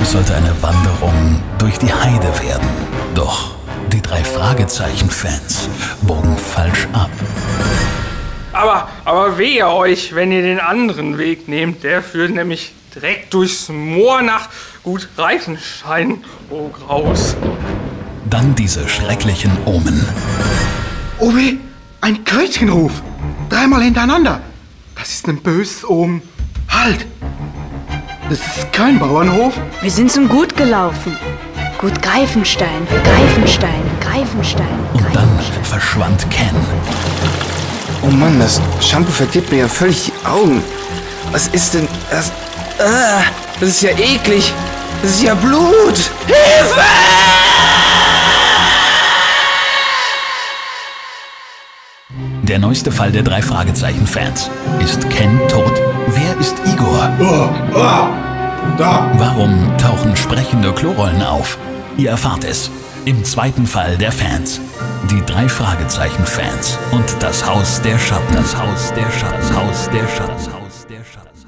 Es sollte eine Wanderung durch die Heide werden. Doch die 3 Fragezeichen-Fans bogen falsch ab. Aber wehe euch, wenn ihr den anderen Weg nehmt. Der führt nämlich direkt durchs Moor nach Gut Reifenstein, oh Graus. Dann diese schrecklichen Omen. Obi, ein Kreuzchenruf. 3-mal hintereinander. Das ist ein böses Omen. Halt! Das ist kein Bauernhof. Wir sind zum Gut gelaufen. Gut Greifenstein, Greifenstein, Greifenstein. Und dann verschwand Ken. Oh Mann, das Shampoo verdirbt mir ja völlig die Augen. Was ist denn das? Das ist ja eklig. Das ist ja Blut. Hilfe! Der neueste Fall der 3 Fragezeichen-Fans. Ist Ken tot? Wer ist Igor? Da. Warum tauchen sprechende Klorollen auf? Ihr erfahrt es im 2. Fall der Fans. Die 3 Fragezeichen-Fans und das Haus der Schatten. Das Haus der Schatten. Das Haus der Schatten. Das Haus der Schatten.